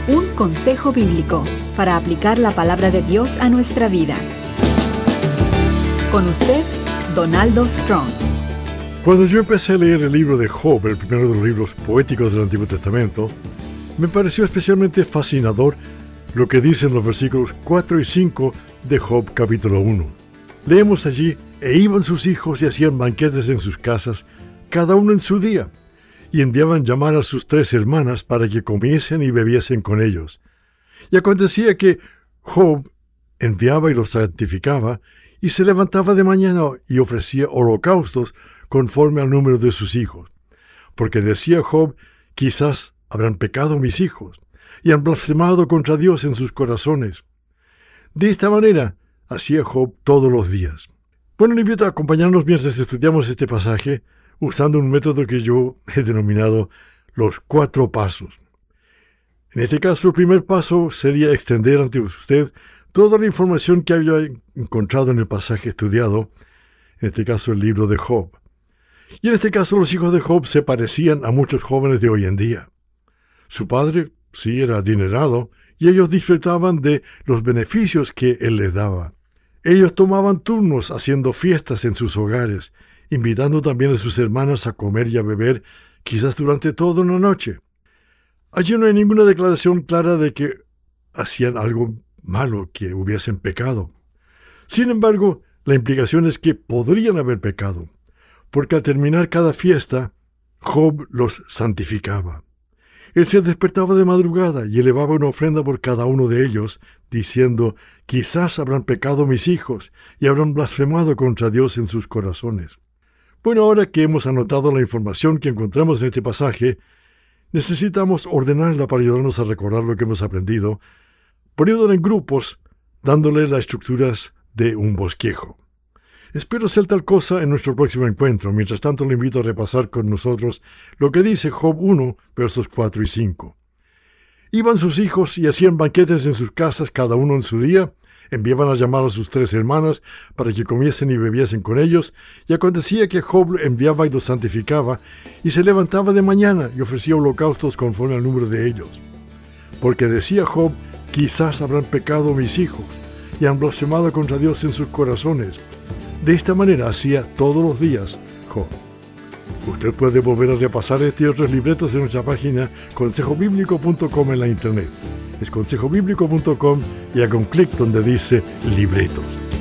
Un consejo bíblico para aplicar la palabra de Dios a nuestra vida. Con usted, Donaldo Strong. Cuando yo empecé a leer el libro de Job, el primero de los libros poéticos del Antiguo Testamento, me pareció especialmente fascinador lo que dicen los versículos 4 y 5 de Job capítulo 1. Leemos allí: e iban sus hijos y hacían banquetes en sus casas, cada uno en su día, y enviaban llamar a sus 3 hermanas para que comiesen y bebiesen con ellos. Y acontecía que Job enviaba y los santificaba, y se levantaba de mañana y ofrecía holocaustos conforme al número de sus hijos. Porque decía Job: quizás habrán pecado mis hijos, y han blasfemado contra Dios en sus corazones. De esta manera hacía Job todos los días. Bueno, le invito a acompañarnos mientras estudiamos este pasaje, usando un método que yo he denominado los 4 pasos. En este caso, el primer paso sería extender ante usted toda la información que haya encontrado en el pasaje estudiado, en este caso el libro de Job. Y en este caso los hijos de Job se parecían a muchos jóvenes de hoy en día. Su padre, sí, era adinerado, y ellos disfrutaban de los beneficios que él les daba. Ellos tomaban turnos haciendo fiestas en sus hogares, invitando también a sus hermanas a comer y a beber, quizás durante toda una noche. Allí no hay ninguna declaración clara de que hacían algo malo, que hubiesen pecado. Sin embargo, la implicación es que podrían haber pecado, porque al terminar cada fiesta, Job los santificaba. Él se despertaba de madrugada y elevaba una ofrenda por cada uno de ellos, diciendo: quizás habrán pecado mis hijos y habrán blasfemado contra Dios en sus corazones. Bueno, ahora que hemos anotado la información que encontramos en este pasaje, necesitamos ordenarla para ayudarnos a recordar lo que hemos aprendido, poniéndola en grupos, dándole las estructuras de un bosquejo. Espero ser tal cosa en nuestro próximo encuentro. Mientras tanto, le invito a repasar con nosotros lo que dice Job 1, versos 4 y 5. Iban sus hijos y hacían banquetes en sus casas, cada uno en su día. Enviaban a llamar a sus 3 hermanas para que comiesen y bebiesen con ellos. Y acontecía que Job enviaba y los santificaba, y se levantaba de mañana y ofrecía holocaustos conforme al número de ellos. Porque decía Job: quizás habrán pecado mis hijos y han blasfemado contra Dios en sus corazones. De esta manera hacía todos los días Job. Usted puede volver a repasar este y otros libretos en nuestra página consejobiblico.com en la internet. Es consejobiblico.com y haga un clic donde dice libretos.